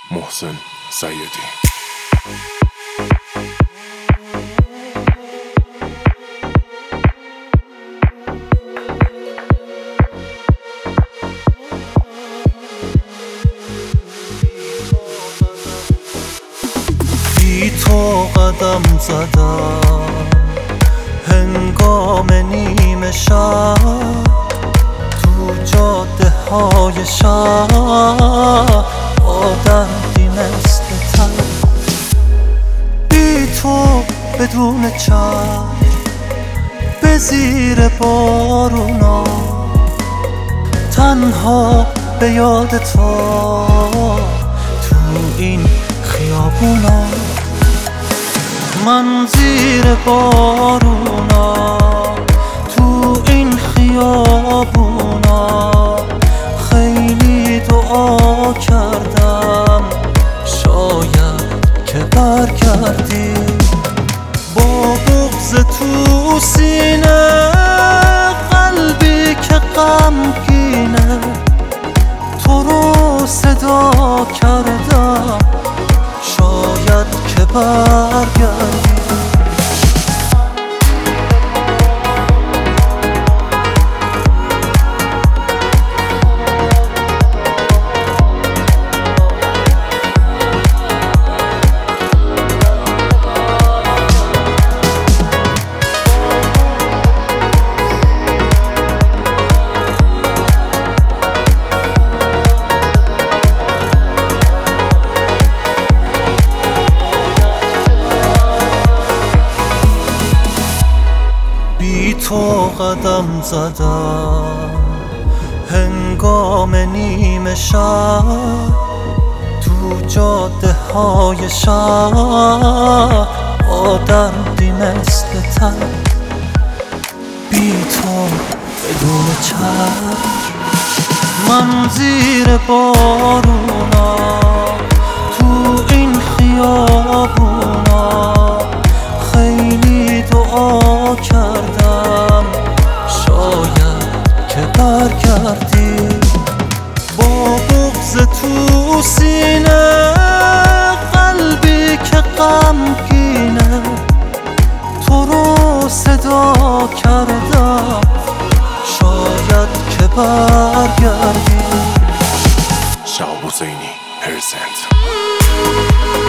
محسن سیدی. بی تو قدم زدم هنگام نیمه شب تو جاده های شهر با دردی مثل تن. بی تو بدون چشم به زیر بارونا تنها به یاد تو این خیابونا. من زیر بارونا تو این خیابونا خیلی دعا کردم شاید که برگردی. با بغض تو سینه قلبی که غمگینه تو رو صدا کردم شاید که برگردی. بی تو قدم زدم هنگام نیمه شب تو جاده های شهر با دردی مثل تن. بی تو بدون چشم من زیر بارونا تو این خیابونا خیلی دعا کردم شاید که برگردی. با بغض تو سینه قلبی که غمگینه تو رو صدا کردم شاید که برگردی. شهاب حسینی پرزنت.